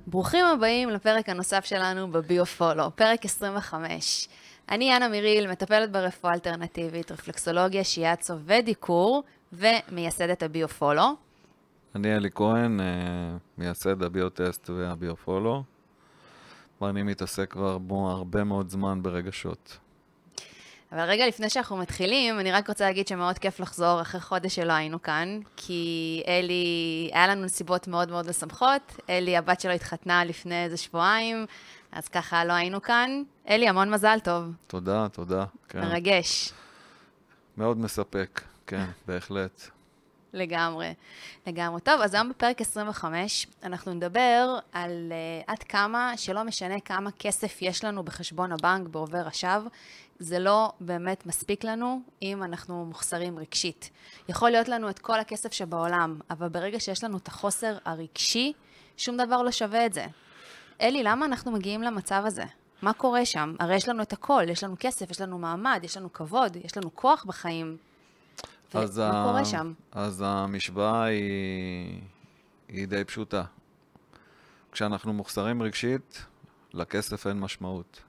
ברוכים הבאים לפרק הנוסף שלנו בביופולו, פרק 25. אני אנה מיריל, מטפלת ברפואה אלטרנטיבית, רפלקסולוגיה, שיאצו ודיקור, ומייסדת הביופולו. אני אלי כהן, מייסד הביוטסט והביופולו, ואני מתעסק כבר הרבה מאוד זמן ברגשות. אבל רגע לפני שאנחנו מתחילים, אני רק רוצה להגיד שמאוד כיף לחזור אחרי חודש שלא היינו כאן, כי אלי, היה לנו נסיבות מאוד מאוד משמחות, אלי, הבת שלו התחתנה לפני איזה שבועיים, אז ככה לא היינו כאן. אלי, המון מזל טוב. תודה. כן. מרגש. מאוד מספק, כן, בהחלט. לגמרי. טוב, אז היום בפרק 25 אנחנו נדבר על עד כמה, שלא משנה כמה כסף יש לנו בחשבון הבנק בעובר ושב, זה לא באמת מספיק לנו אם אנחנו מוחסרים רגשית. יכול להיות לנו את כל הכסף שבעולם, אבל ברגע שיש לנו את החוסר הרגשי, שום דבר לא שווה את זה. אלי, למה אנחנו מגיעים למצב הזה? מה קורה שם? הרי יש לנו את הכל, יש לנו כסף, יש לנו מעמד, יש לנו כבוד, יש לנו כוח בחיים. ומה קורה שם? אז המשוואה היא די פשוטה. כשאנחנו מוחסרים רגשית, לכסף אין משמעות.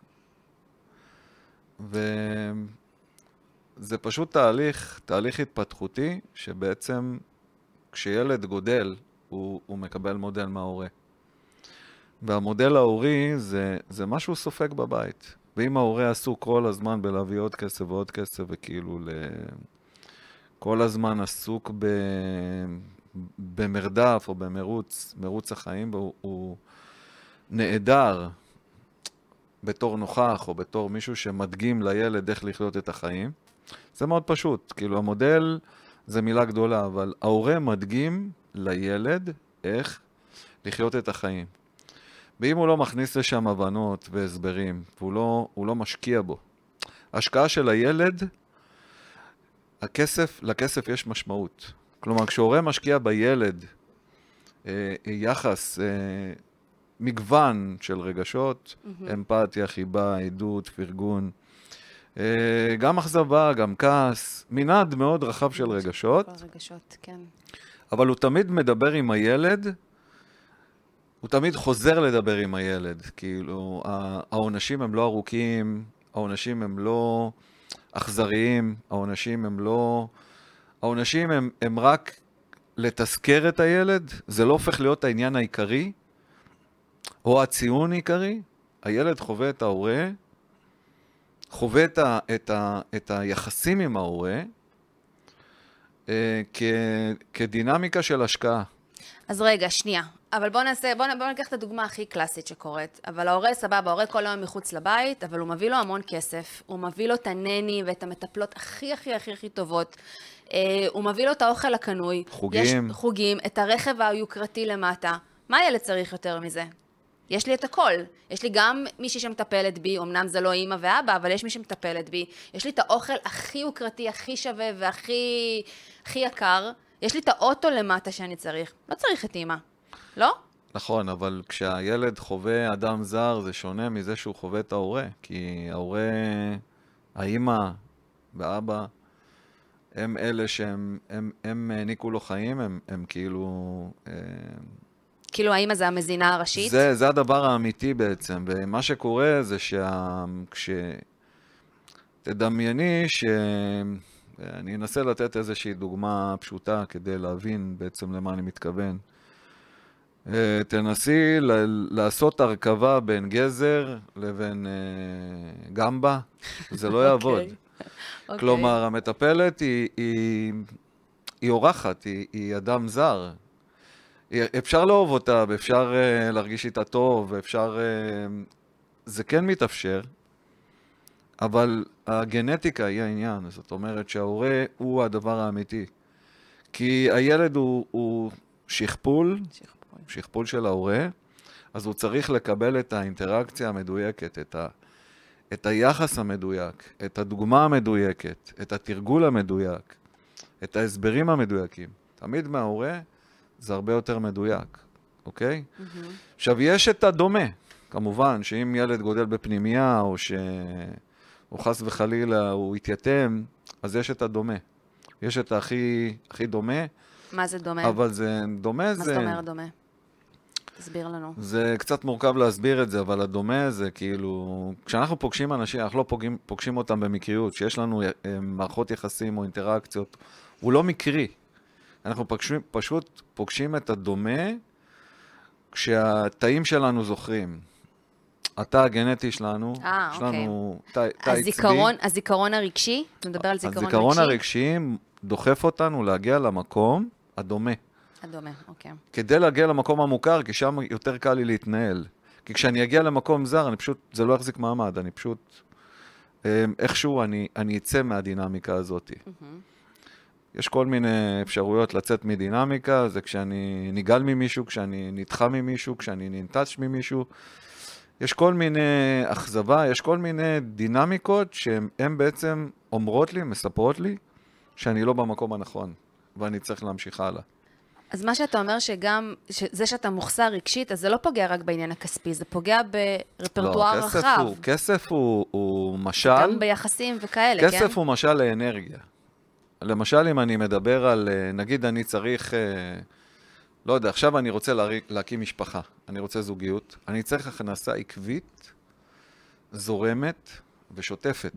וזה פשוט תהליך התפתחותי, שבעצם כשילד גודל, הוא מקבל מודל מההורה. והמודל ההורי זה משהו סופק בבית. ואם ההורה עסוק כל הזמן בלהביא עוד כסף ועוד כסף, וכאילו כל הזמן עסוק במרדף או במרוץ החיים, והוא נעדר בתור נוכח או בתור מישהו שמדגים לילד איך לחיות את החיים. זה מאוד פשוט, כאילו המודל זה מילה גדולה, אבל ההורה מדגים לילד איך לחיות את החיים. ואם הוא לא מכניס לשם הבנות והסברים, והוא לא משקיע בו, ההשקעה של הילד, לכסף יש משמעות. כלומר, כשהורה משקיע בילד יחס, מגוון של רגשות, אמפתיה, חיבה, עדות, פרגון, גם אכזבה, גם כעס, מנעד מאוד רחב של רגשות. כל רגשות, כן. אבל הוא תמיד מדבר עם הילד, הוא תמיד חוזר לדבר עם הילד. כאילו, העונשים הם לא ארוכים, העונשים הם לא אכזריים, העונשים הם רק לתזכר את הילד, זה לא הופך להיות העניין העיקרי, או הציון העיקרי. הילד חווה את ההורה, חווה את היחסים עם ההורה, כדינמיקה של השקעה. אז רגע, שנייה. אבל בוא ניקח את הדוגמה הכי קלאסית שקורית. אבל ההורה סבבה, ההורה כל היום מחוץ לבית, אבל הוא מביא לו המון כסף. הוא מביא לו את הנני ואת המטפלות הכי טובות. הוא מביא לו את האוכל הקנוי. חוגים, את הרכב היוקרתי למטה. מה הילד צריך יותר מזה? יש לי את הכל. יש לי גם מישהי שמטפלת בי, אמנם זה לא אמא ואבא, אבל יש מי שמטפלת בי. יש לי את האוכל הכי יוקרתי, הכי שווה והכי יקר. יש לי את האוטו למטה שאני צריך. לא צריך את אמא. לא? נכון, אבל כשהילד חווה אדם זר, זה שונה מזה שהוא חווה את ההורה. כי ההורה, האמא ואבא, הם אלה שהם העניקו לו חיים, הם כאילו... כאילו האמא זה המזינה הראשית? זה הדבר האמיתי בעצם, ומה שקורה זה תדמייני אני אנסה לתת איזושהי דוגמה פשוטה כדי להבין בעצם למה אני מתכוון. תנסי לעשות הרכבה בין גזר לבין גמבה, זה לא יעבוד. כלומר, המטפלת היא אורחת, היא אדם זר. אפשר לאהוב אותה, ואפשר להרגיש איתה טוב, זה כן מתאפשר, אבל הגנטיקה היא העניין. זאת אומרת שההורה הוא הדבר האמיתי. כי הילד הוא שכפול של ההורה, אז הוא צריך לקבל את האינטראקציה המדויקת, את היחס המדויק, את הדוגמה המדויקת, את התרגול המדויק, את ההסברים המדויקים. תמיד מההורה זה הרבה יותר מדויק, אוקיי? עכשיו, יש את הדומה. כמובן, שאם ילד גודל בפנימייה, או חס וחלילה, הוא התייתם, אז יש את הדומה. יש את הכי דומה. מה זה דומה? אבל זה דומה, מה זאת אומרת דומה? תסביר לנו. זה קצת מורכב להסביר את זה, אבל הדומה זה כאילו, כשאנחנו פוגשים אנשים, אנחנו לא פוגשים אותם במקריות, שיש לנו מערכות יחסים או אינטראקציות, הוא לא מקרי. אנחנו פשוט פוגשים את הדומה, כשהתאים שלנו זוכרים. התא הגנטי שלנו, יש לנו תא עצבי. הזיכרון הרגשי? אתה מדבר על זיכרון רגשי? הזיכרון הרגשי דוחף אותנו להגיע למקום הדומה. הדומה, אוקיי. כדי להגיע למקום המוכר, כי שם יותר קל לי להתנהל. כי כשאני אגיע למקום זר, זה לא יחזיק מעמד, אני פשוט, איכשהו אני אצא מהדינמיקה הזאת. יש כל מיני אפשרויות לצאת מדינמיקה, זה כשאני ניגל ממישהו, כשאני נדחה ממישהו, כשאני ננטש ממישהו. יש כל מיני אכזבה, יש כל מיני דינמיקות שהן בעצם אומרות לי, מספרות לי, שאני לא במקום הנכון, ואני צריך להמשיך הלאה. אז מה שאתה אומר שגם, זה שאתה מוחסר רגשית, אז זה לא פוגע רק בעניין הכספי, זה פוגע ברפרטואר רחב. לא, כסף הוא משל. גם ביחסים וכאלה, כן? כסף הוא משל לאנרגיה. למשל, אם אני מדבר על, נגיד אני צריך, לא יודע, עכשיו אני רוצה להקים משפחה, אני רוצה זוגיות, אני צריך הכנסה עקבית, זורמת ושוטפת,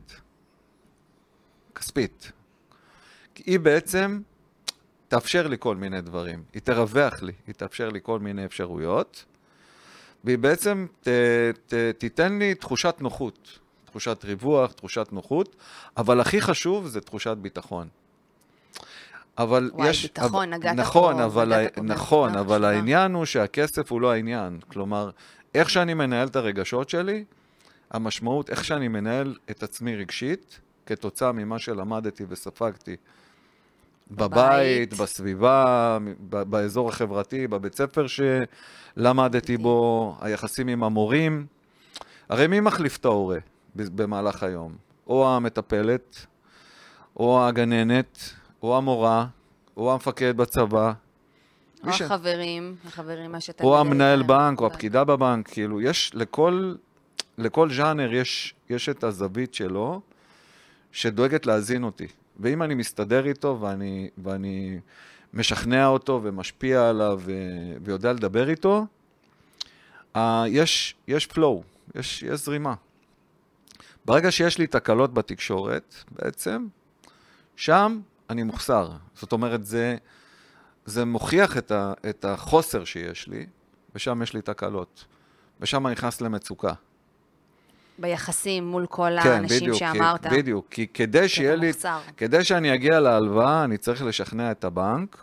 כספית. כי היא בעצם תאפשר לי כל מיני דברים, היא תרווח לי, היא תאפשר לי כל מיני אפשרויות, והיא בעצם תיתן לי תחושת נוחות, תחושת ריווח, תחושת נוחות, אבל הכי חשוב זה תחושת ביטחון. אבל וואי, יש, ביטחון, נגעת נכון, פה, נכון, אבל העניין הוא שהכסף הוא לא העניין. כלומר, איך שאני מנהל את הרגשות שלי, המשמעות, איך שאני מנהל את עצמי רגשית, כתוצאה ממה שלמדתי וספגתי, בבית, בסביבה, באזור החברתי, בבית ספר שלמדתי בו, היחסים עם המורים. הרי מי מחליף את ההורה במהלך היום? או המטפלת, או הגננת, או המורה, או המפקד בצבא. או החברים מה שאתה... או המנהל בנק, או הפקידה בבנק. כאילו, יש לכל ז'אנר יש את הזווית שלו, שדואגת להזין אותי. ואם אני מסתדר איתו, ואני משכנע אותו, ומשפיע עליו, ויודע לדבר איתו, יש flow, יש זרימה. ברגע שיש לי תקלות בתקשורת, בעצם, שם אני מוחסר. זאת אומרת, זה מוכיח את החוסר שיש לי, ושם יש לי תקלות. ושם אני נכנס למצוקה. ביחסים מול כל האנשים שאמרת. בדיוק, כי כדי שאני אגיע להלוואה, אני צריך לשכנע את הבנק,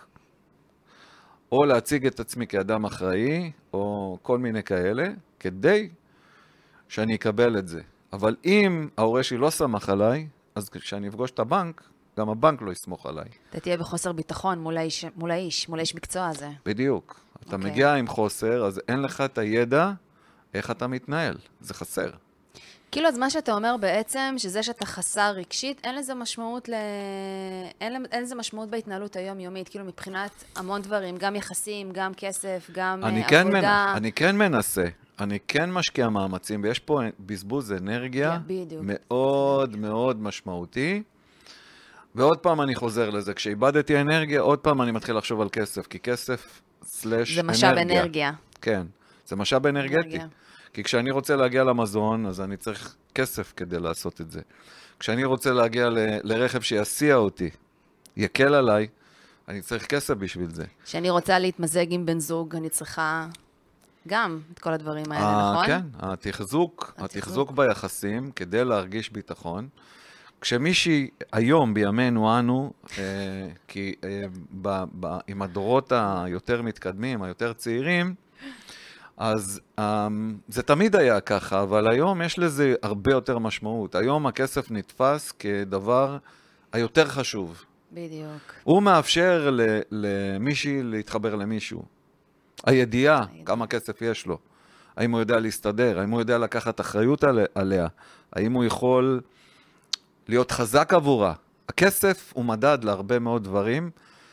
או להציג את עצמי כאדם אחראי, או כל מיני כאלה, כדי שאני אקבל את זה. אבל אם ההורה שלי לא שמח עליי, אז כשאני אפגוש את הבנק, גם הבנק לא יסמוך עליי. אתה תהיה בחוסר ביטחון מול האיש מקצוע הזה. בדיוק. אתה מגיע עם חוסר, אז אין לך את הידע איך אתה מתנהל. זה חסר. כאילו, אז מה שאתה אומר בעצם, שזה שאתה חסר רגשית, אין לזה משמעות אין לזה משמעות בהתנהלות היומיומית, כאילו מבחינת המון דברים, גם יחסים, גם כסף, גם עבודה. אני כן מנסה. אני כן משקיע מאמצים, ויש פה בזבוז אנרגיה מאוד מאוד משמעותי. ועוד פעם אני חוזר לזה, כשאיבדתי אנרגיה, עוד פעם אני מתחיל לחשוב על כסף, כי כסף סלש זה משאב אנרגיה. כן, זה משאב אנרגטי. כי כשאני רוצה להגיע למזון, אז אני צריך כסף כדי לעשות את זה. כשאני רוצה להגיע לרכב שיסיע אותי, יקל עליי, אני צריך כסף בשביל זה. כשאני רוצה להתמזג עם בן זוג, אני צריכה גם את כל הדברים האלה, נכון? כן, התחזוק ביחסים, כדי להרגיש ביטחון. כשמישהי היום בימינו אנו, כי עם הדורות היותר מתקדמים, היותר צעירים, אז זה תמיד היה ככה, אבל היום יש לזה הרבה יותר משמעות. היום הכסף נתפס כדבר היותר חשוב. בדיוק. הוא מאפשר למישהי להתחבר למישהו. הידיעה, כמה כסף יש לו. האם הוא יודע להסתדר, האם הוא יודע לקחת אחריות עליה, האם הוא יכול להיות חזק עבורה. הכסף הוא מדד להרבה מאוד דברים,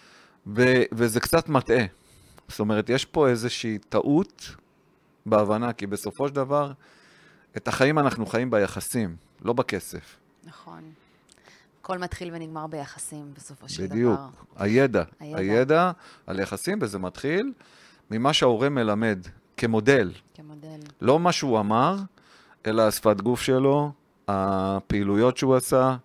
וזה קצת מטעה. זאת אומרת, יש פה איזושהי טעות בהבנה, כי בסופו של דבר, את החיים אנחנו חיים ביחסים, לא בכסף. נכון. הכל מתחיל ונגמר ביחסים בסופו של דבר. בדיוק. הידע על יחסים, וזה מתחיל ממה שההורה מלמד כמודל. כמודל. לא מה שהוא אמר, אלא השפת גוף שלו, הפעילויות שהוא עשה,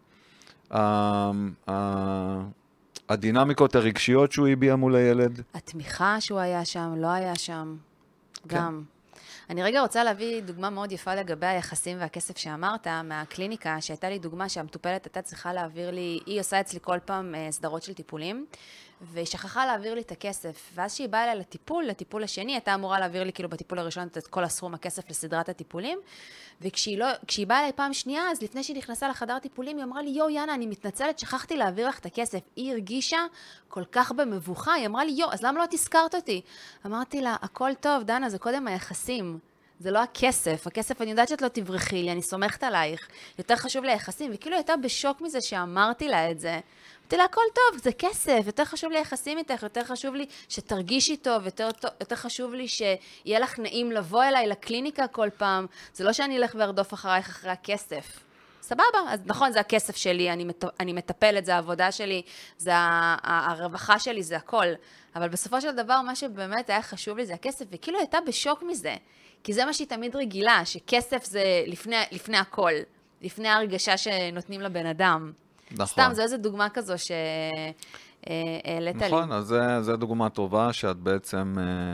הדינמיקות הרגשיות שהוא הביע מול הילד. התמיכה שהוא היה שם, לא היה שם, כן. גם. אני רגע רוצה להביא דוגמה מאוד יפה לגבי היחסים והכסף שאמרת, מהקליניקה, שהייתה לי דוגמה שהמטופלת הייתה צריכה להעביר לי, היא עושה אצלי כל פעם סדרות של טיפולים, והיא שכחה להעביר לי את הכסף, ואז שהיא באה אליי לטיפול השני, הייתה אמורה להעביר לי כאילו בטיפול הראשון את כל הסכום הכסף לסדרת הטיפולים, וכשהיא באה אליי פעם שנייה, אז לפני שהיא נכנסה לחדר טיפולים, היא אמרה לי, יאנה, אני מתנצלת, שכחתי להעביר לך את הכסף. היא הרגישה כל כך במבוכה, היא אמרה לי, אז למה לא תזכרת אותי? אמרתי לה, הכל טוב, דנה, זה קודם היחסים. זה לא הכסף. הכסף, אני יודעת שאת לא תברכי לי, אני סומכת עלייך. יותר חשוב לי היחסים, וכאילו הייתה בשוק מזה שאמרתי לה את זה. אמרתי לה, הכל טוב, זה כסף, יותר חשוב לי יחסים איתך, יותר חשוב לי שתרגישי טוב, יותר חשוב לי שיהיה לך נעים לבוא אליי לקליניקה כל פעם. זה לא שאני אלך וארדוף אחרייך אחרי הכסף. סבבה, אז נכון, זה הכסף שלי, אני מטפלת, זה העבודה שלי, זה הרווחה שלי, זה הכל. אבל בסופו של דבר, מה שבאמת היה חשוב לי זה הכסף, וכאילו הייתה בשוק מזה. כי זה מה שהיא תמיד רגילה, שכסף זה לפני הכל, לפני ההרגשה שנותנים לבן אדם. נכון. סתם, זו איזו דוגמה כזו שהעלית לי. נכון, אז זו דוגמה טובה שאת בעצם...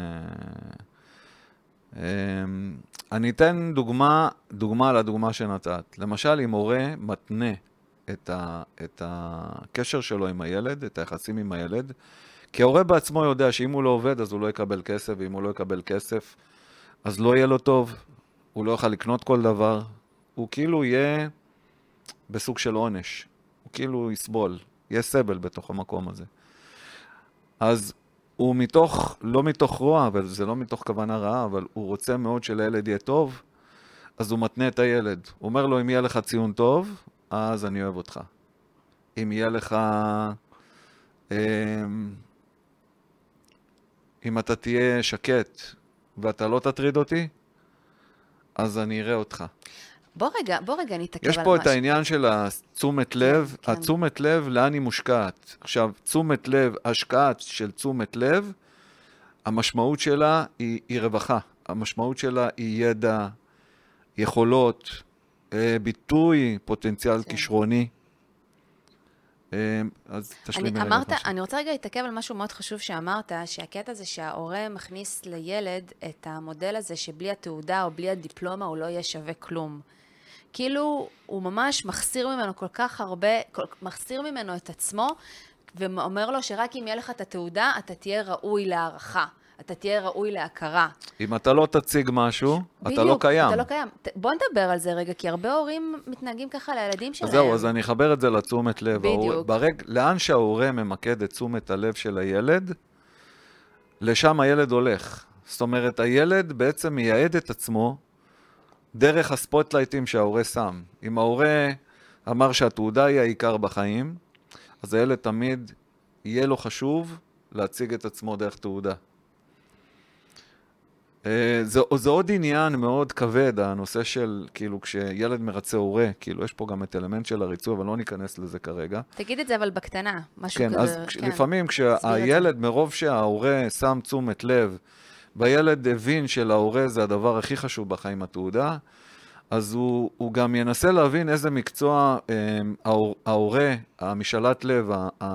אני אתן דוגמה לדוגמה שנתת. למשל, אם הורה מתנה את הקשר שלו עם הילד, את היחסים עם הילד, כי ההורה בעצמו יודע שאם הוא לא עובד, אז הוא לא יקבל כסף, ואם הוא לא יקבל כסף, אז לא יהיה לו טוב, הוא לא יוכל לקנות כל דבר, הוא כאילו יהיה בסוג של עונש, הוא כאילו יסבול, יהיה סבל בתוך המקום הזה. אז הוא לא מתוך רוע, אבל זה לא מתוך כוונה רעה, אבל הוא רוצה מאוד שלילד יהיה טוב, אז הוא מתנה את הילד. הוא אומר לו, אם יהיה לך ציון טוב, אז אני אוהב אותך. אם יהיה לך... אם אתה תהיה שקט ואתה לא תטריד אותי, אז אני אראה אותך. בוא רגע נתעכב על יש פה את העניין של התשומת לב, כן. התשומת לב לאן היא מושקעת. עכשיו, תשומת לב, השקעת של תשומת לב, המשמעות שלה היא רווחה. המשמעות שלה היא ידע, יכולות, ביטוי, פוטנציאל כישרוני. אז תשלימי רגע. אני רוצה רגע להתעכב על משהו מאוד חשוב שאמרת, שהקטע זה שההורה מכניס לילד את המודל הזה שבלי התעודה או בלי הדיפלומה הוא לא יהיה שווה כלום. כאילו הוא ממש מחסיר ממנו כל כך הרבה, מחסיר ממנו את עצמו, ואומר לו שרק אם יהיה לך את התעודה, אתה תהיה ראוי להערכה. אתה תהיה ראוי להכרה. אם אתה לא תציג משהו, אתה לא קיים. אתה לא קיים. בוא נדבר על זה רגע, כי הרבה הורים מתנהגים ככה לילדים שלהם. אז זהו, אז אני אחבר את זה לתשומת לב. בדיוק. לאן שההורה ממקד את תשומת הלב של הילד, לשם הילד הולך. זאת אומרת, הילד בעצם מייעד את עצמו דרך הספוטלייטים שההורה שם. אם ההורה אמר שהתעודה היא העיקר בחיים, אז הילד תמיד יהיה לו חשוב להציג את עצמו דרך תעודה. זה עוד עניין מאוד כבד, הנושא של, כאילו, כשילד מרצה הורה, כאילו, יש פה גם את אלמנט של הריצוי, אבל לא ניכנס לזה כרגע. תגיד את זה, אבל בקטנה, משהו כן, כזה. אז לפעמים כשהילד, מרוב שההורה שם תשומת לב, והילד הבין שלהורה זה הדבר הכי חשוב בחיים התעודה, אז הוא גם ינסה להבין איזה מקצוע ההורה, המשאלת לב,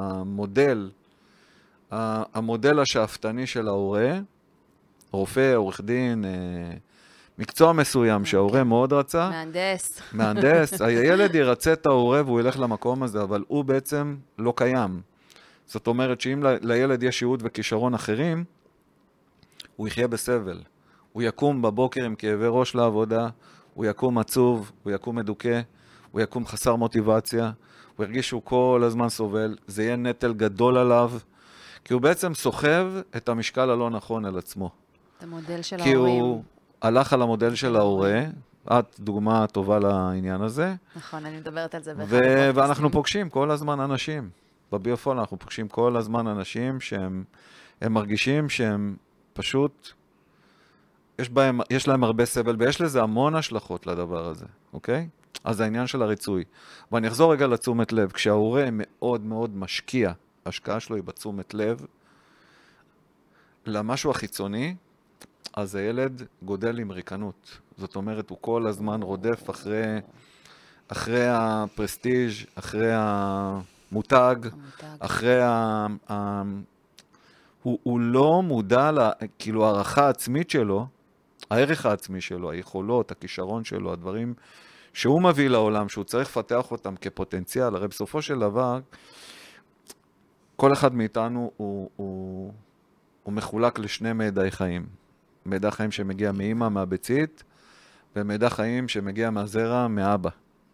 המודל השאפתני של ההורה, רופא, עורך דין, מקצוע מסוים שההורה מאוד רצה. מהנדס. הילד ירצה את ההורה והוא ילך למקום הזה, אבל הוא בעצם לא קיים. זאת אומרת שאם לילד יש ייעוד וכישרון אחרים, הוא יחיה בסבל. הוא יקום בבוקר עם כאבי ראש לעבודה, הוא יקום עצוב, הוא יקום מדוכא, הוא יקום חסר מוטיבציה, הוא ירגיש שהוא כל הזמן סובל, זה יהיה נטל גדול עליו, כי הוא בעצם סוחב את המשקל הלא נכון על עצמו. את המודל של כי ההורים. כי הוא הלך על המודל של ההורה, את דוגמה טובה לעניין הזה. נכון, אני מדברת על זה ואנחנו פוגשים כל הזמן אנשים. בביופול אנחנו פוגשים כל הזמן אנשים שהם מרגישים שהם פשוט, יש להם הרבה סבל, ויש לזה המון השלכות לדבר הזה, אוקיי? אז זה העניין של הריצוי. ואני אחזור רגע לתשומת לב, כשההורה מאוד מאוד משקיע, ההשקעה שלו היא בתשומת לב, למשהו החיצוני, אז הילד גודל עם ריקנות. זאת אומרת, הוא כל הזמן רודף אחרי הפרסטיג', אחרי המותג, אחרי הוא לא מודע, כאילו, הערכה העצמית שלו, הערך העצמי שלו, היכולות, הכישרון שלו, הדברים שהוא מביא לעולם, שהוא צריך לפתח אותם כפוטנציאל. הרי בסופו של דבר, כל אחד מאיתנו הוא מחולק לשני מידעי חיים. מידע חיים שמגיע מאמא, מהביצית, ומידע חיים שמגיע מהזרע, מאבא.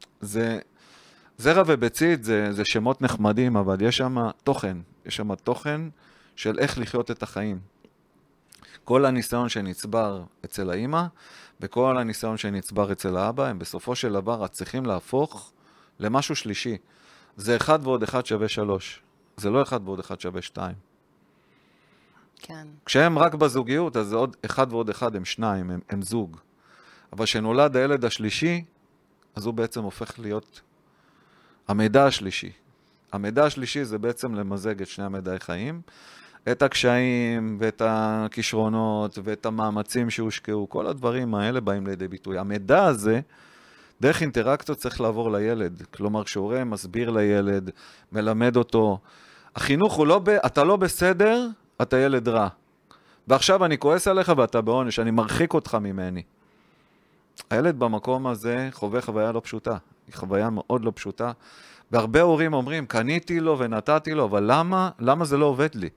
זרע וביצית זה שמות נחמדים, אבל יש שם תוכן. יש שם תוכן של איך לחיות את החיים. כל הניסיון שנצבר אצל האמא, וכל הניסיון שנצבר אצל האבא, הם בסופו של דבר צריכים להפוך למשהו שלישי. זה 1 ועוד 1 שווה 3. זה לא 1 ועוד 1 שווה 2. כן. כשהם רק בזוגיות, אז עוד 1 ועוד 1 הם 2, הם זוג. אבל כשנולד הילד השלישי, אז הוא בעצם הופך להיות המידע השלישי. המידע השלישי זה בעצם למזג את שני המידעי חיים, את הקשיים ואת הכישרונות ואת המאמצים שהושקעו, כל הדברים האלה באים לידי ביטוי. המידע הזה, דרך אינטראקציות צריך לעבור לילד. כלומר, כשהורה מסביר לילד, מלמד אותו, החינוך הוא לא, אתה לא בסדר, אתה ילד רע. ועכשיו אני כועס עליך ואתה בעונש, אני מרחיק אותך ממני. הילד במקום הזה חווה חוויה לא פשוטה. היא חוויה מאוד לא פשוטה. והרבה הורים אומרים, קניתי לו ונתתי לו, אבל למה זה לא עובד לי?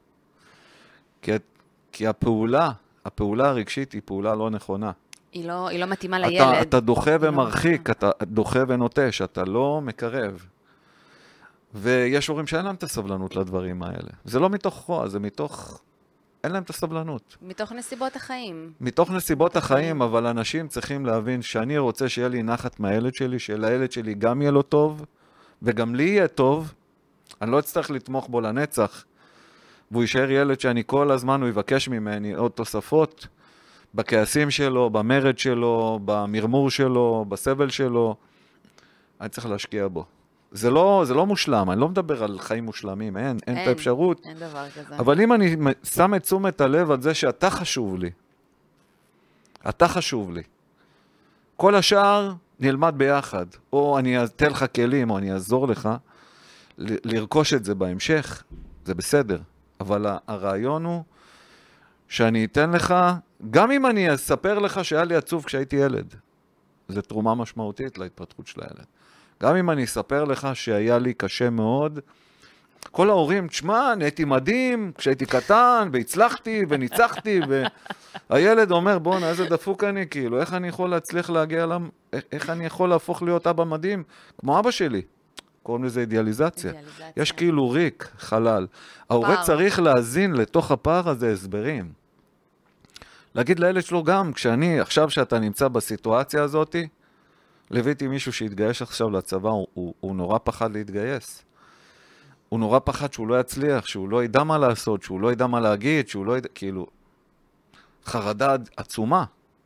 כי הפעולה הרגשית היא פעולה לא נכונה. היא לא מתאימה לילד. אתה דוחה ומרחיק, אתה דוחה ונוטש, אתה לא מקרב. ויש הורים שאין להם את הסבלנות לדברים האלה. זה לא מתוך רוע, זה מתוך... אין להם את הסבלנות. מתוך נסיבות החיים. מתוך נסיבות החיים, אבל אנשים צריכים להבין שאני רוצה שיהיה לי נחת מהילד שלי, שלילד שלי גם יהיה לו טוב, וגם לי יהיה טוב. אני לא אצטרך לתמוך בו לנצח, והוא יישאר ילד שאני כל הזמן, הוא יבקש ממני עוד תוספות, בכעסים שלו, במרד שלו, במרמור שלו, בסבל שלו. אני צריך להשקיע בו. זה לא מושלם, אני לא מדבר על חיים מושלמים, אין את האפשרות. אין דבר כזה. אבל אם אני שם את תשומת הלב על זה שאתה חשוב לי, אתה חשוב לי, כל השאר נלמד ביחד, או אני אתן לך כלים, או אני אעזור לך, לרכוש את זה בהמשך, זה בסדר. אבל הרעיון הוא שאני אתן לך, גם אם אני אספר לך שהיה לי עצוב כשהייתי ילד, זו תרומה משמעותית להתפתחות של הילד. גם אם אני אספר לך שהיה לי קשה מאוד, כל ההורים, תשמע, נהייתי מדהים כשהייתי קטן, והצלחתי וניצחתי, והילד אומר, בוא'נה, איזה דפוק אני, כאילו, איך אני יכול להצליח להגיע איך אני יכול להפוך להיות אבא מדהים, כמו אבא שלי. קוראים לזה אידיאליזציה. יש כאילו ריק, חלל. ההורה צריך להזין לתוך הפער הזה הסברים. להגיד לילד שלו גם, עכשיו שאתה נמצא בסיטואציה הזאת, לביתי מישהו שהתגייש עכשיו לצבא, הוא נורא פחד להתגייס. הוא נורא פחד שהוא לא יצליח, שהוא לא ידע מה לעשות, שהוא לא ידע מה להגיד, שהוא לא ידע, כאילו, חרדה עצומה.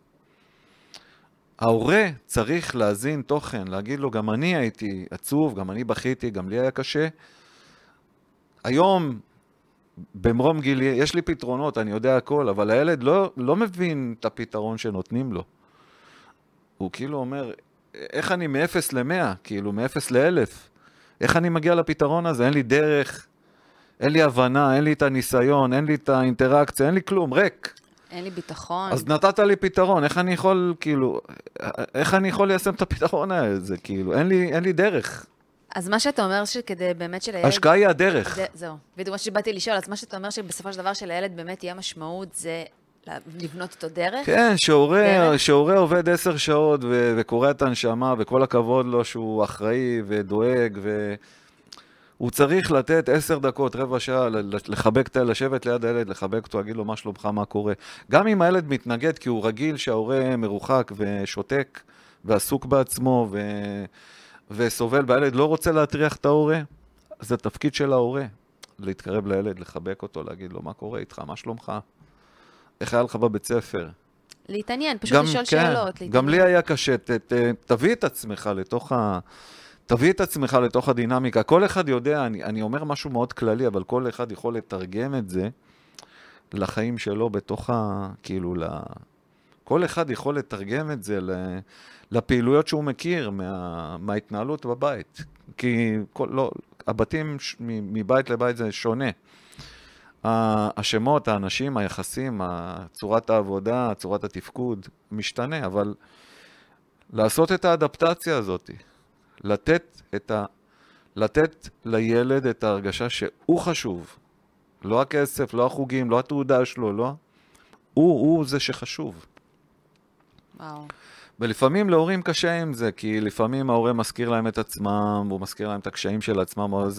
ההורה צריך להזין תוכן, להגיד לו, גם אני הייתי עצוב, גם אני בכיתי, גם לי היה קשה. היום, במרום גילי, יש לי פתרונות, אני יודע הכל, אבל הילד לא מבין את הפתרון שנותנים לו. הוא כאילו אומר, איך אני מ-0 ל-100, כאילו מ-0 ל-1000? איך אני מגיע לפתרון הזה? אין לי דרך, אין לי הבנה, אין לי את הניסיון, אין לי את האינטראקציה, אין לי כלום, ריק. אין לי ביטחון. אז נתת לי פתרון, איך אני יכול ליישם את הפתרון הזה? כאילו, אין לי דרך. אז מה שאתה אומר שכדי באמת שלילד... השקעה היא הדרך. זהו. בדיוק מה שבאתי לשאול, אז מה שאתה אומר שבסופו של דבר שלילד באמת תהיה משמעות, זה לבנות אותו דרך? כן, שהורה עובד 10 שעות וקורא את הנשמה, וכל הכבוד לו שהוא אחראי ודואג, הוא צריך לתת 10 דקות, רבע שעה, לחבק לשבת ליד הילד, לחבק אותו, להגיד לו מה שלומך, מה קורה. גם אם הילד מתנגד, כי הוא רגיל שההורה מרוחק ושותק, ועסוק בעצמו, וסובל, והילד לא רוצה להטריח את ההורה, אז זה תפקיד של ההורה, להתקרב לילד, לחבק אותו, להגיד לו מה קורה איתך, מה שלומך, איך היה לך בבית ספר. להתעניין, פשוט לשאול שאלות. גם לי היה קשה, תביא את עצמך לתוך הדינמיקה. כל אחד יודע, אני אומר משהו מאוד כללי, אבל כל אחד יכול לתרגם את זה לחיים שלו בתוך כאילו, כל אחד יכול לתרגם את זה לפעילויות שהוא מכיר מההתנהלות בבית. כי לא, הבתים מבית לבית זה שונה. השמות, האנשים, היחסים, צורת העבודה, צורת התפקוד, משתנה, אבל לעשות את האדפטציה הזאת, לתת לילד את ההרגשה שהוא חשוב. לא הכסף, לא החוגים, לא התעודה שלו, לא. הוא זה שחשוב. וואו. ולפעמים להורים קשה עם זה, כי לפעמים ההורה מזכיר להם את עצמם, הוא מזכיר להם את הקשיים של עצמם, אבל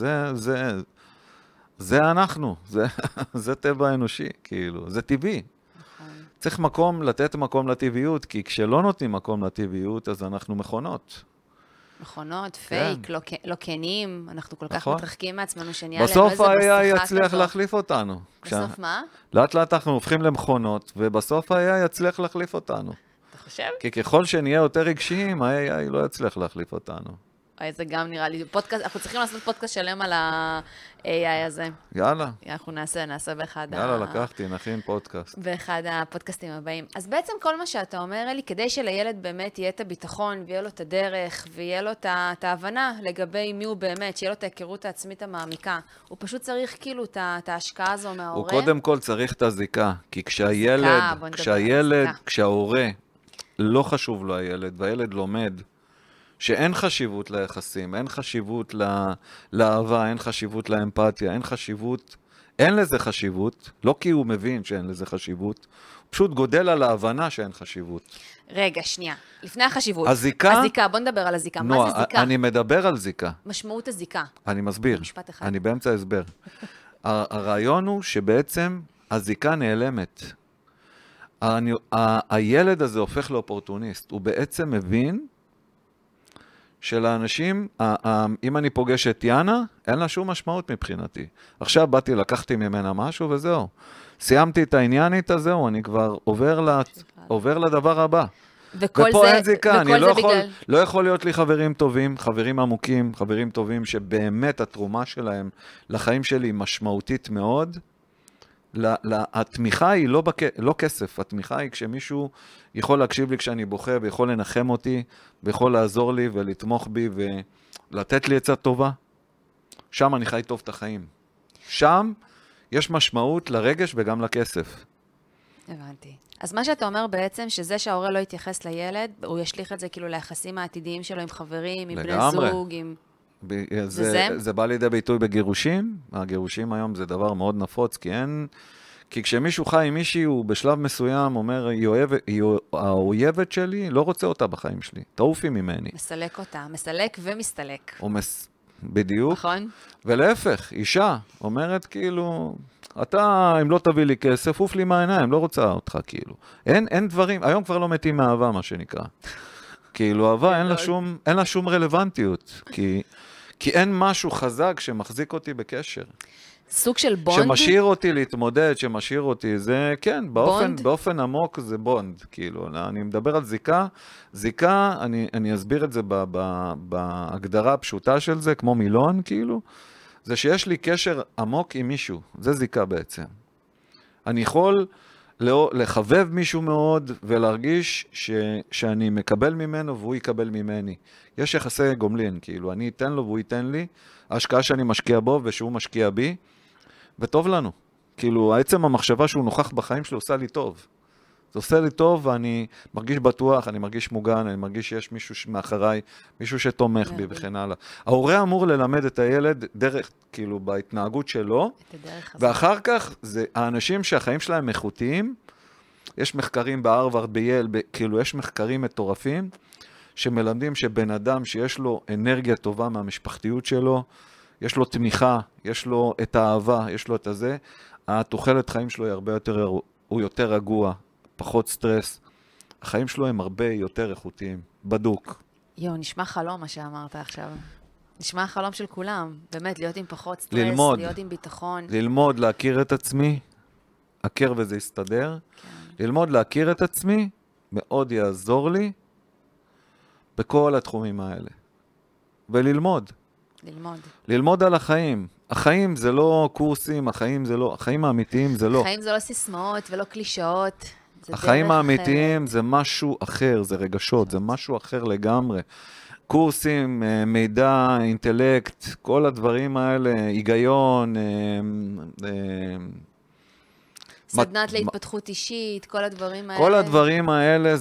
זה אנחנו, זה טבע אנושי, כאילו, זה טבעי. נכון. צריך לתת מקום לטבעיות, כי כשלא נותנים מקום לטבעיות, אז אנחנו מכונות. מכונות, פייק, לא כנים, אנחנו כל כך נכון. מתרחקים מעצמנו שנהיה להם בסוף איזה ה-AI מסכה יצליח כזאת. להחליף אותנו. בסוף מה? לאט לאט אנחנו הופכים למכונות, ובסוף ה-AI יצליח להחליף אותנו. אתה חושב? כי ככל שנהיה יותר רגשיים, ה-AI לא יצליח להחליף אותנו. זה גם נראה לי, אנחנו צריכים לעשות פודקאסט שלם על ה-AI הזה. יאללה. אנחנו נעשה באחד יאללה, לקחתי, נכין פודקאסט. באחד הפודקאסטים הבאים. אז בעצם כל מה שאתה אומר, אלי, כדי שלילד באמת יהיה את הביטחון, ויהיה לו את הדרך, ויהיה לו את ההבנה לגבי מי הוא באמת, שיהיה לו את ההיכרות העצמית המעמיקה, הוא פשוט צריך כאילו את ההשקעה הזו מההורה. הוא קודם כל צריך את הזיקה, כי כשההורה לא חשוב לו הילד, והילד לומד, שאין חשיבות ליחסים, אין חשיבות לאהבה, אין חשיבות לאמפתיה, אין לזה חשיבות, לא כי הוא מבין שאין לזה חשיבות, הוא פשוט גודל על ההבנה שאין חשיבות. רגע, שנייה, לפני החשיבות. הזיקה, בוא נדבר על הזיקה. מה זה זיקה? אני מדבר על זיקה. משמעות הזיקה. אני מסביר. משפט אחד. אני באמצע הסבר. הרעיון הוא שבעצם הזיקה נעלמת. הילד הזה הופך לאופורטוניסט. הוא בעצם מבין שלאנשים, אם אני פוגש את יאנה, אין לה שום משמעות מבחינתי. עכשיו באתי, לקחתי ממנה משהו וזהו. סיימתי את העניינית הזהו, אני כבר עובר לדבר הבא. ופה אין זיקה, אני לא יכול להיות לי חברים טובים, חברים עמוקים, חברים טובים שבאמת התרומה שלהם לחיים שלי משמעותית מאוד. התמיכה היא לא כסף, התמיכה היא כשמישהו יכול להקשיב לי כשאני בוכה ויכול לנחם אותי ויכול לעזור לי ולתמוך בי ולתת לי עצה טובה. שם אני חי טוב את החיים. שם יש משמעות לרגש וגם לכסף. הבנתי. אז מה שאתה אומר בעצם שזה שההורה לא יתייחס לילד, הוא ישליך את זה כאילו ליחסים העתידיים שלו עם חברים, עם בני זוג, עם... זה בא לידי ביטוי בגירושים. הגירושים היום זה דבר מאוד נפוץ, כי כשמישהו חי עם מישהי, הוא בשלב מסוים אומר, האויבת שלי, לא רוצה אותה בחיים שלי, תעופי ממני. מסלק אותה, מסלק ומסתלק. בדיוק. נכון. ולהפך, אישה אומרת כאילו, אתה, אם לא תביא לי כסף, עוף לי מהעיניים, לא רוצה אותך כאילו. אין דברים, היום כבר לא מתים מאהבה, מה שנקרא. כאילו, אהבה אין לה שום רלוונטיות, כי אין משהו חזק שמחזיק אותי בקשר. סוג של בונד? שמשאיר אותי להתמודד, שמשאיר אותי, זה כן, באופן עמוק זה בונד, כאילו, אני מדבר על זיקה, זיקה, אני אסביר את זה בהגדרה הפשוטה של זה, כמו מילון, כאילו, זה שיש לי קשר עמוק עם מישהו, זה זיקה בעצם. אני יכול לחבב מישהו מאוד ולהרגיש שאני מקבל ממנו והוא יקבל ממני. יש יחסי גומלין, כאילו, אני אתן לו והוא ייתן לי, ההשקעה שאני משקיע בו ושהוא משקיע בי, וטוב לנו. כאילו, העצם המחשבה שהוא נוכח בחיים שלו עושה לי טוב. זה עושה לי טוב ואני מרגיש בטוח, אני מרגיש מוגן, אני מרגיש שיש מישהו מאחריי, מישהו שתומך בי וכן הלאה. ההורה אמור ללמד את הילד דרך, כאילו, בהתנהגות שלו, ואחר כך, זה האנשים שהחיים שלהם איכותיים, יש מחקרים בהרווארד, בייל, כאילו, יש מחקרים מטורפים, שמלמדים שבן אדם שיש לו אנרגיה טובה מהמשפחתיות שלו, יש לו תמיכה, יש לו את האהבה, יש לו את הזה, התוחלת חיים שלו היא הרבה יותר, הוא יותר רגוע, פחות סטרס. החיים שלו הם הרבה יותר איכותיים, בדוק. נשמע חלום מה שאמרת עכשיו. נשמע חלום של כולם, באמת, להיות עם פחות סטרס, להיות עם ביטחון. ללמוד להכיר את עצמי, הכר וזה יסתדר. כן. ללמוד להכיר את עצמי, מאוד יעזור לי, בכל התחומים האלה. וללמוד. ללמוד על החיים. החיים זה לא קורסים, החיים האמיתיים זה לא. החיים זה לא סיסמאות ולא קלישאות. החיים האמיתיים זה משהו אחר, זה רגשות, זה משהו אחר לגמרי. קורסים, מידע, אינטלקט, כל הדברים האלה, היגיון, סדנת להתפתחות אישית, כל הדברים האלה. כל הדברים האלה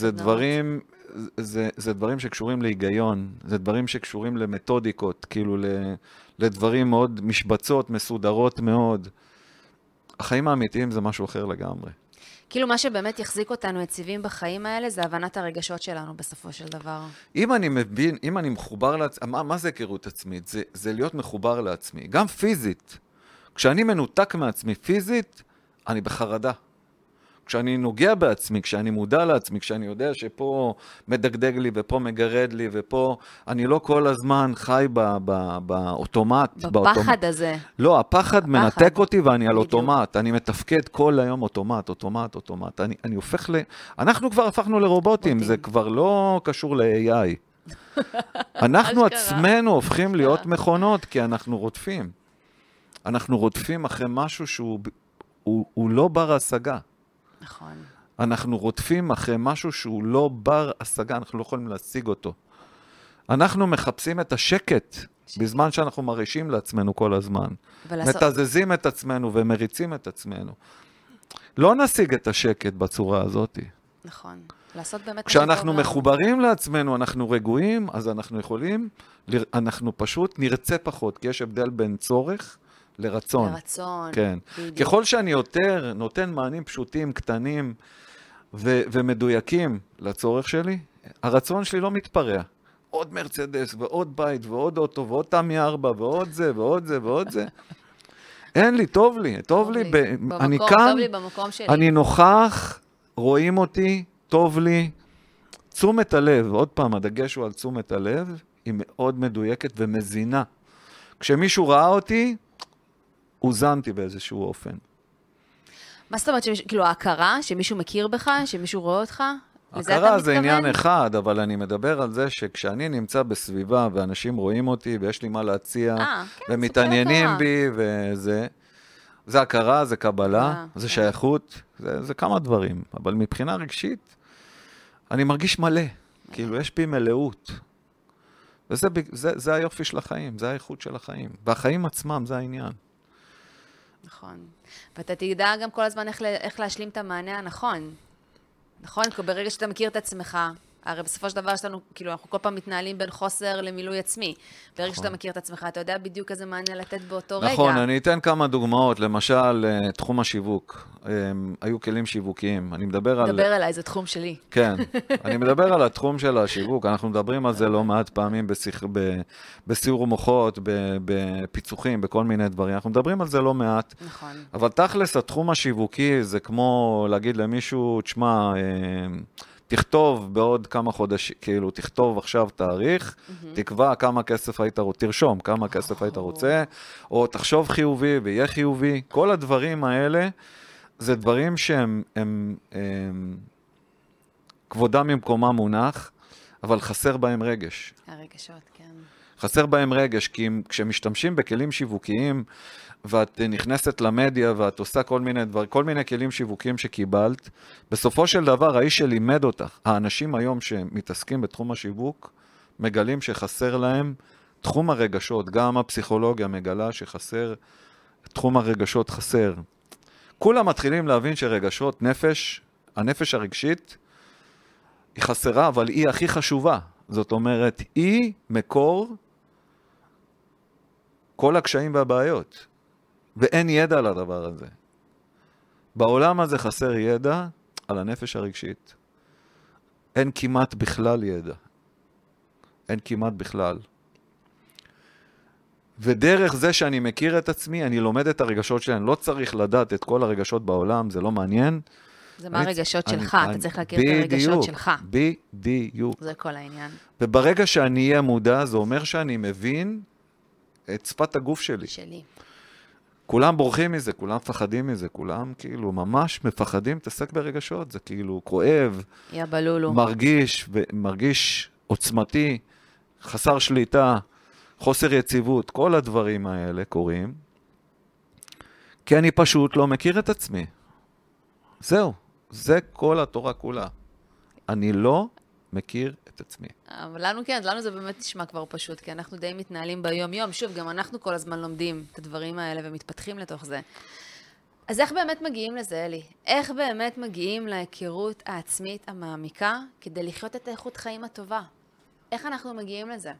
זה דברים שקשורים להיגיון, זה דברים שקשורים למתודיקות, כאילו לדברים מאוד משבצות, מסודרות מאוד. החיים האמיתיים זה משהו אחר לגמרי. כאילו מה שבאמת יחזיק אותנו יציבים בחיים האלה, זה הבנת הרגשות שלנו בסופו של דבר. אם אני מבין, אם אני מחובר לעצמי, מה זה היכרות עצמית? זה להיות מחובר לעצמי, גם פיזית. כשאני מנותק מעצמי פיזית, אני בחרדה. כשאני נוגע בעצמי, כשאני מודע לעצמי, כשאני יודע שפה מדגדג לי ופה מגרד לי ופה אני לא כל הזמן חי באוטומט. בפחד הזה. לא, הפחד מנתק אותי ואני על אוטומט. אני מתפקד כל היום אוטומט. אני הופך אנחנו כבר הפכנו לרובוטים, זה כבר לא קשור ל-AI. אנחנו עצמנו הופכים להיות מכונות כי אנחנו רודפים. אנחנו רודפים אחרי משהו שהוא לא בר השגה. נכון. אנחנו רודפים אחרי משהו שהוא לא בר השגה, אנחנו לא יכולים להשיג אותו. אנחנו מחפשים את השקט בזמן שאנחנו מרעישים לעצמנו כל הזמן. מתזזים את עצמנו ומריצים את עצמנו. לא נשיג את השקט בצורה הזאת. נכון. לעשות באמת... כשאנחנו מחוברים לעצמנו, אנחנו רגועים, אז אנחנו יכולים, אנחנו פשוט נרצה פחות, כי יש הבדל בין צורך לרצון. לרצון. כן. בדיוק. ככל שאני יותר נותן מענים פשוטים, קטנים ומדויקים לצורך שלי, הרצון שלי לא מתפרע. עוד מרצדס ועוד בית ועוד אוטו ועוד תמי 4 ועוד זה ועוד זה ועוד זה. אין לי, טוב לי. אני כאן, טוב לי במקום שלי. אני נוכח, רואים אותי, טוב לי. תשומת הלב, עוד פעם, הדגש הוא על תשומת הלב, היא מאוד מדויקת ומזינה. כשמישהו ראה אותי, הוזנתי באיזשהו אופן. מה זאת אומרת, כאילו ההכרה, שמישהו מכיר בך, שמישהו רואה אותך? הכרה זה עניין אחד, אבל אני מדבר על זה שכשאני נמצא בסביבה ואנשים רואים אותי ויש לי מה להציע, ומתעניינים בי וזה, זה הכרה, זה קבלה, זה שייכות, זה כמה דברים. אבל מבחינה רגשית, אני מרגיש מלא, כאילו יש בי מלאות. וזה היופי של החיים, זה האיכות של החיים. והחיים עצמם זה העניין. נכון. ואתה תדע גם כל הזמן איך להשלים את המענה הנכון. נכון? כי ברגע שאתה מכיר את עצמך, הרי בסופו של דבר שלנו, כאילו, אנחנו כל פעם מתנהלים בין חוסר למילוי עצמי. ברגע שאתה מכיר את עצמך, אתה יודע בדיוק איזה מענה לתת באותו רגע. נכון, אני אתן כמה דוגמאות. למשל, תחום השיווק. היו כלים שיווקיים. אני מדבר על... דבר אליי, זה תחום שלי. כן. אני מדבר על התחום של השיווק. אנחנו מדברים על זה לא מעט פעמים בסיור מוחות, בפיצוחים, בכל מיני דברים. אנחנו מדברים על זה לא מעט. נכון. אבל תכלס, התחום השיווקי זה כמו להגיד למישהו, תשמע, תכתוב בעוד כמה חודשים, כאילו, תכתוב עכשיו תאריך, תקבע כמה כסף היית רוצה, תרשום כמה כסף היית רוצה, או תחשוב חיובי ויהיה חיובי. כל הדברים האלה, זה דברים שהם כבודם ממקומם מונח, אבל חסר בהם רגש. הרגשות, כן. חסר בהם רגש, כי כשמשתמשים בכלים שיווקיים, ואת נכנסת למדיה ואת עושה כל מיני דברים, כל מיני כלים שיווקיים שקיבלת, בסופו של דבר האיש שלימד אותך, האנשים היום שמתעסקים בתחום השיווק, מגלים שחסר להם תחום הרגשות, גם הפסיכולוגיה מגלה שחסר, תחום הרגשות חסר. כולם מתחילים להבין שרגשות, הנפש הרגשית, היא חסרה, אבל היא הכי חשובה. זאת אומרת, היא מקור כל הקשיים והבעיות. ואין ידע על הדבר הזה. בעולם הזה חסר ידע על הנפש הרגשית. אין כמעט בכלל ידע. אין כמעט בכלל. ודרך זה שאני מכיר את עצמי, אני לומד את הרגשות שלי, אני לא צריך לדעת את כל הרגשות בעולם, זה לא מעניין. זה מה הרגשות שלך, אתה צריך להכיר את הרגשות שלך. בדיוק. זה כל העניין. וברגע שאני אהיה מודע, זה אומר שאני מבין את שפת הגוף שלי. כולם בורחים מזה, כולם מפחדים מזה, כולם כאילו ממש מפחדים להתעסק ברגשות, זה כאילו כואב, בלולו. מרגיש עוצמתי, חסר שליטה, חוסר יציבות, כל הדברים האלה קורים, כי אני פשוט לא מכיר את עצמי. זהו, זה כל התורה כולה. אני לא מכיר את עצמי. אבל לנו כן, לנו זה באמת נשמע כבר פשוט, כי אנחנו די מתנהלים ביום-יום. שוב, גם אנחנו כל הזמן לומדים את הדברים האלה ומתפתחים לתוך זה. אז איך באמת מגיעים לזה, אלי? איך באמת מגיעים להיכרות העצמית המעמיקה כדי לחיות את האיכות חיים הטובה? איך אנחנו מגיעים לזה?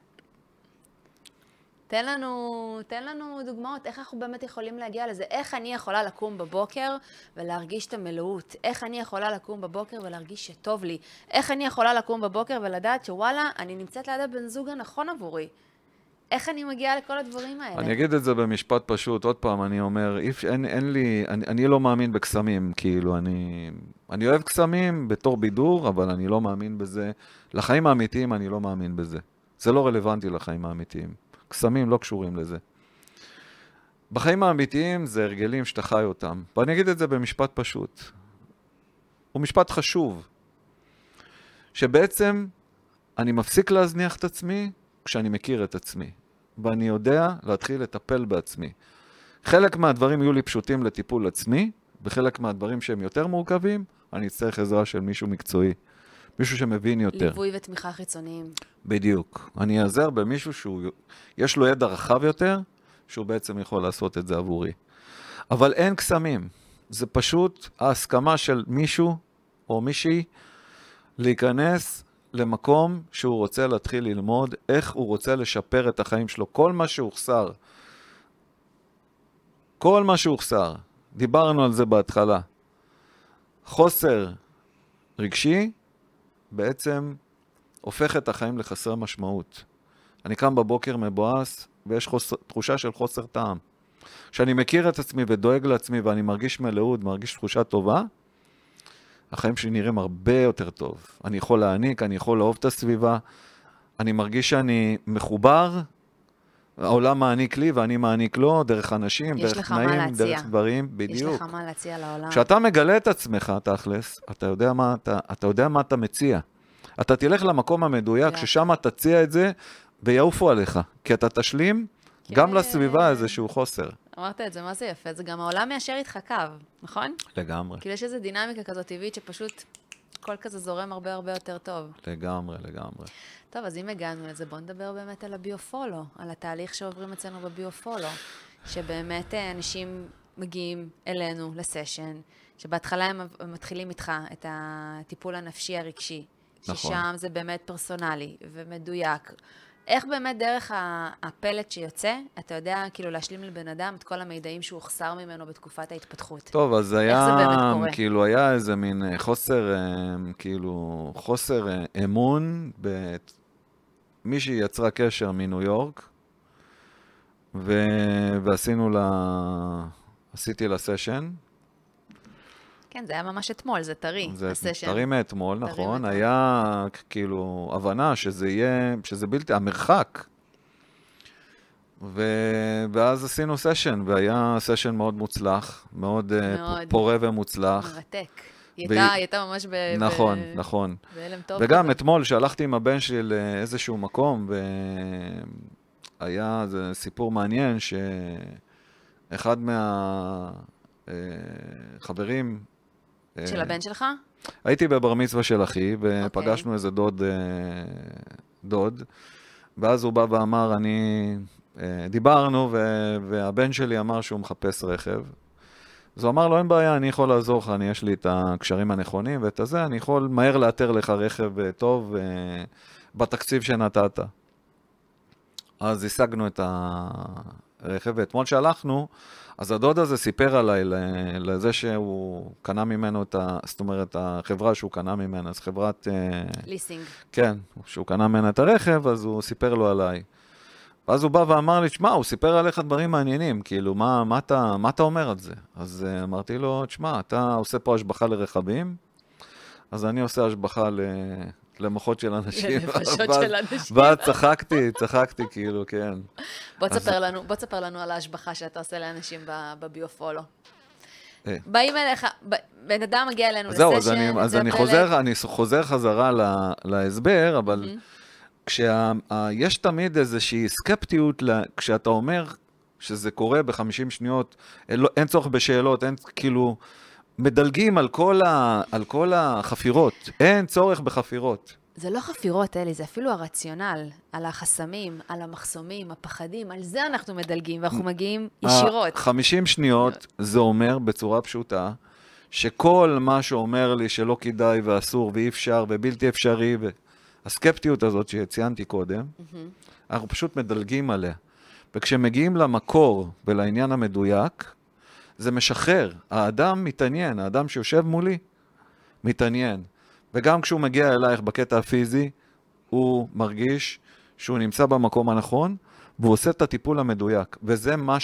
תן לנו דוגמאות, איך אנחנו באמת יכולים להגיע לזה? איך אני יכולה לקום בבוקר ולהרגיש את המלאות? איך אני יכולה לקום בבוקר ולהרגיש שטוב לי? איך אני יכולה לקום בבוקר ולדעת שוואלה, אני נמצאת ליד הבן זוג הנכון עבורי? איך אני מגיעה לכל הדברים האלה? אני אגיד את זה במשפט פשוט, עוד פעם, אני אומר, אני לא מאמין בקסמים, כאילו, אני אוהב קסמים בתור בידור, אבל אני לא מאמין בזה. לחיים האמיתיים אני לא מאמין בזה. זה לא רלוונטי לחיים האמיתיים. קסמים לא קשורים לזה. בחיים האמיתיים זה הרגלים שאתה חי אותם. ואני אגיד את זה במשפט פשוט. הוא משפט חשוב. שבעצם אני מפסיק להזניח את עצמי כשאני מכיר את עצמי. ואני יודע להתחיל לטפל בעצמי. חלק מהדברים יהיו לי פשוטים לטיפול עצמי, וחלק מהדברים שהם יותר מורכבים, אני אצטרך עזרה של מישהו מקצועי. מישהו שמבין יותר. ליווי ותמיכה חיצוניים. בדיוק. אני אעזר במישהו שיש לו ידע רחב יותר, שהוא בעצם יכול לעשות את זה עבורי. אבל אין קסמים. זה פשוט ההסכמה של מישהו או מישהי להיכנס למקום שהוא רוצה להתחיל ללמוד, איך הוא רוצה לשפר את החיים שלו. כל מה שהוחסר, דיברנו על זה בהתחלה. חוסר רגשי, בעצם הופך את החיים לחסר משמעות. אני קם בבוקר מבואס, ויש תחושה של חוסר טעם. כשאני מכיר את עצמי ודואג לעצמי, ואני מרגיש מלאות, מרגיש תחושה טובה, החיים שלי נראים הרבה יותר טוב. אני יכול להעניק, אני יכול לאהוב את הסביבה, אני מרגיש שאני מחובר, העולם מעניק לי ואני מעניק לו, דרך אנשים, דרך תנאים, דרך דברים, בדיוק. יש לך מה להציע לעולם. כשאתה מגלה את עצמך, תכלס, אתה יודע מה אתה מציע. אתה תלך למקום המדויק, ששם תציע את זה, ויעופו עליך. כי אתה תשלים גם לסביבה איזשהו חוסר. אמרת את זה, מה זה יפה? זה גם העולם מיישר איתך קו, נכון? לגמרי. כאילו יש איזו דינמיקה כזאת טבעית שפשוט כל כזה זורם הרבה הרבה יותר טוב. לגמרי. טוב, אז אם הגענו לזה, בוא נדבר באמת על הביופולו, על התהליך שעוברים אצלנו בביופולו, שבאמת אנשים מגיעים אלינו לסשן, שבהתחלה הם מתחילים איתך את הטיפול הנפשי הרגשי, ששם זה באמת פרסונלי ומדויק. איך באמת דרך הפלט שיוצא, אתה יודע כאילו להשלים לבן אדם את כל המידעים שהוא חסר ממנו בתקופת ההתפתחות? טוב, אז כאילו היה איזה מין חוסר אמון מישהי יצרה קשר מניו יורק, עשיתי לה סשן. כן, זה היה ממש אתמול, זה טרי, הסשן. זה טרי מאתמול, נכון. היה כאילו הבנה שזה בלתי, המרחק. ואז עשינו סשן, והיה סשן מאוד מוצלח, מאוד פורה ומוצלח. מרתק. היא הייתה ממש נכון. בהלם טוב. וגם אתמול שהלכתי עם הבן שלי לאיזשהו מקום, והיה סיפור מעניין שאחד מהחברים... של הבן שלך? הייתי בבר מצווה של אחי, ופגשנו איזה דוד, ואז הוא בא ואמר, דיברנו, והבן שלי אמר שהוא מחפש רכב. אז הוא אמר לו, אין בעיה, אני יכול לעזור לך, יש לי את הקשרים הנכונים ואת הזה, אני יכול מהר לאתר לך רכב טוב בתקציב שנתת. אז השגנו את הרכב, ואתמול שהלכנו, אז הדוד הזה סיפר עליי לזה שהוא קנה ממנו זאת אומרת, החברה שהוא קנה ממנה, אז חברת... ליסינג. כן, שהוא קנה ממנה את הרכב, אז הוא סיפר לו עליי. ואז הוא בא ואמר לי, תשמע, הוא סיפר עליך דברים מעניינים, כאילו, מה אתה אומר על זה? אז אמרתי לו, תשמע, אתה עושה פה השבחה לרכבים, אז אני עושה השבחה למוחות של אנשים. לנפשות של אנשים. ואז צחקתי, כאילו, כן. בוא תספר לנו על ההשבחה שאתה עושה לאנשים בביופולו. באים אליך, בן אדם מגיע אלינו לסשן. זהו, אז אני חוזר חזרה להסבר, אבל יש תמיד איזושהי סקפטיות כשאתה אומר שזה קורה ב-50 שניות, אין צורך בשאלות, אין כאילו, מדלגים על כל החפירות, אין צורך בחפירות. זה לא חפירות, אלי, זה אפילו הרציונל, על החסמים, על המחסומים, הפחדים, על זה אנחנו מדלגים, ואנחנו מגיעים ישירות. 50 שניות זה אומר בצורה פשוטה, שכל מה שאומר לי שלא כדאי ואסור ואי אפשר ובלתי אפשרי, הסקפטיות הזאת שציינתי קודם, אנחנו פשוט מדלגים עליה. וכשמגיעים למקור ולעניין המדויק, זה משחרר. האדם מתעניין, האדם שיושב מולי מתעניין. וגם כשהוא מגיע אלייך בקטע הפיזי, הוא מרגיש שהוא נמצא במקום הנכון, והוא עושה את הטיפול המדויק. וזה מה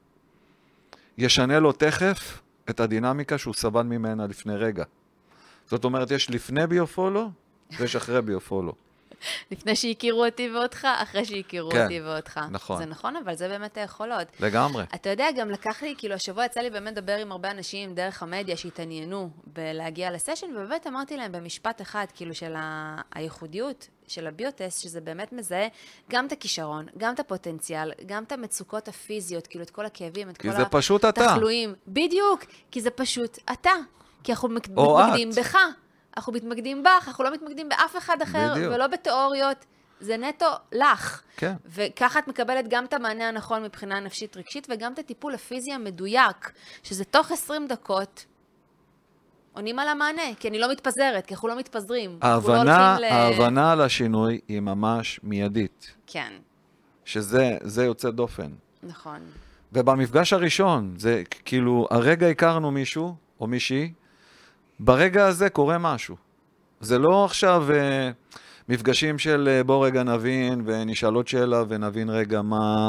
שישנה לו תכף את הדינמיקה שהוא סבל ממנה לפני רגע. זאת אומרת, יש לפני ביופולו, ויש אחרי ביופולו. לפני שהכירו אותי ואותך, אחרי שהכירו אותי ואותך. נכון. זה נכון, אבל זה באמת היכולות. לגמרי. אתה יודע, גם לקח לי, כאילו השבוע יצא לי באמת לדבר עם הרבה אנשים דרך המדיה שהתעניינו בלהגיע לסשן, ובאמת אמרתי להם במשפט אחד, כאילו של הייחודיות של הביוטסט, שזה באמת מזהה גם את הכישרון, גם את הפוטנציאל, גם את המצוקות הפיזיות, כאילו את כל הכאבים, את כל כי זה פשוט אתה. התחלואים. בדיוק, כי זה פשוט אתה. כי אנחנו מתמקדים בך. אנחנו מתמקדים בך, אנחנו לא מתמקדים באף אחד אחר, בדיוק. ולא בתיאוריות, זה נטו לך. כן. וככה את מקבלת גם את המענה הנכון מבחינה נפשית רגשית, וגם את הטיפול הפיזי המדויק, שזה תוך 20 דקות, עונים על המענה, כי אני לא מתפזרת, כי אנחנו לא מתפזרים. ההבנה על השינוי היא ממש מיידית. כן. שזה יוצא דופן. נכון. ובמפגש הראשון, זה כאילו, הרגע הכרנו מישהו, או מישהי, ברגע הזה קורה משהו. זה לא עכשיו מפגשים של בוא רגע נבין ונשאל עוד שאלה ונבין רגע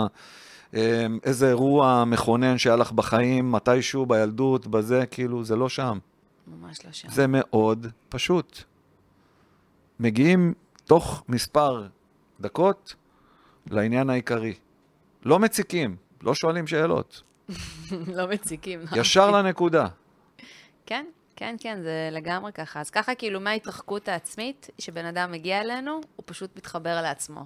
איזה אירוע מכונן שהיה לך בחיים, מתישהו, בילדות, בזה, כאילו, זה לא שם. ממש לא שם. זה מאוד פשוט. מגיעים תוך מספר דקות לעניין העיקרי. לא מציקים, לא שואלים שאלות. לא מציקים. ישר לנקודה. כן. כן, כן, זה לגמרי ככה. אז ככה כאילו מההתרחקות העצמית, שבן אדם מגיע אלינו, הוא פשוט מתחבר לעצמו.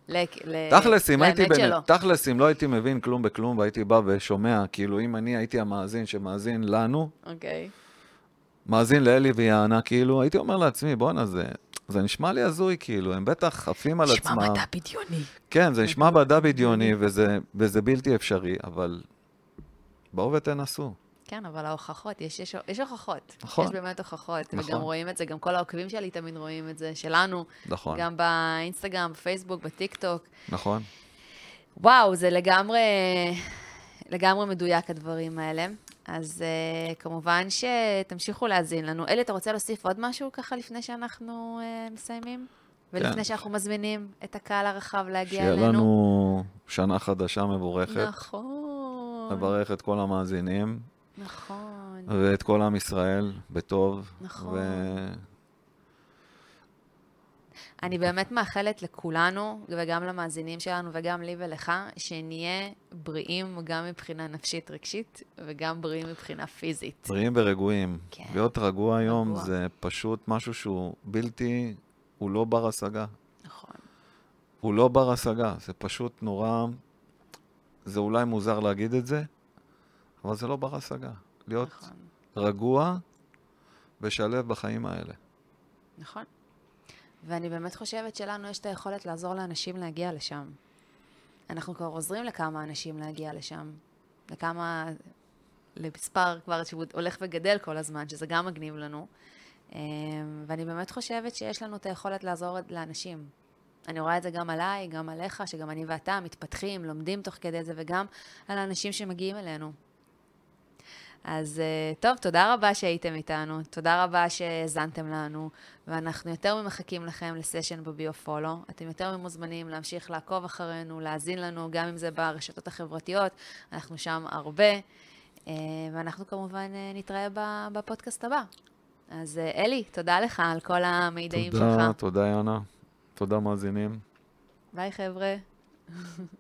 תכלס, אם לא הייתי מבין כלום בכלום, והייתי בא ושומע, כאילו אם אני הייתי המאזין שמאזין לנו, מאזין לאלי ויענה, כאילו, הייתי אומר לעצמי, בוא'נה, זה נשמע לי הזוי, כאילו, הם בטח חפים על עצמם. נשמע מדע בדיוני. כן, זה נשמע מדע בדיוני, וזה בלתי אפשרי, אבל בואו ותנסו. כן, אבל ההוכחות, יש הוכחות. נכון. יש באמת הוכחות, נכון. וגם רואים את זה, גם כל העוקבים שלי תמיד רואים את זה, שלנו. נכון. גם באינסטגרם, בפייסבוק, בטיקטוק. נכון. וואו, זה לגמרי מדויק הדברים האלה. אז כמובן שתמשיכו להאזין לנו. אלי, אתה רוצה להוסיף עוד משהו ככה לפני שאנחנו מסיימים? ולפני שאנחנו מזמינים את הקהל הרחב להגיע אלינו? שיהיה לנו שנה חדשה מבורכת. נכון. מברך את כל המאזינים. נכון. ואת כל עם ישראל בטוב. נכון. אני באמת מאחלת לכולנו, וגם למאזינים שלנו, וגם לי ולך, שנהיה בריאים גם מבחינה נפשית רגשית, וגם בריאים מבחינה פיזית. בריאים ורגועים. כן. להיות רגוע היום זה פשוט משהו שהוא בלתי, הוא לא בר השגה. נכון. הוא לא בר השגה, זה פשוט נורא, זה אולי מוזר להגיד את זה, אבל זה לא בר השגה. להיות נכון. רגוע ושלב בחיים האלה. נכון. ואני באמת חושבת שלנו יש את היכולת לעזור לאנשים להגיע לשם. אנחנו כבר עוזרים לכמה אנשים להגיע לשם. למספר כבר שהולך וגדל כל הזמן, שזה גם מגניב לנו. ואני באמת חושבת שיש לנו את היכולת לעזור לאנשים. אני רואה את זה גם עליי, גם עליך, שגם אני ואתה מתפתחים, לומדים תוך כדי זה, וגם על האנשים שמגיעים אלינו. אז טוב, תודה רבה שהייתם איתנו, תודה רבה שהזנתם לנו, ואנחנו יותר ממחכים לכם לסשן בביופולו. אתם יותר ממוזמנים להמשיך לעקוב אחרינו, להאזין לנו, גם אם זה ברשתות החברתיות, אנחנו שם הרבה, ואנחנו כמובן נתראה בפודקאסט הבא. אז אלי, תודה לך על כל המידעים שלך. תודה יאנה, תודה מאזינים. ביי חבר'ה.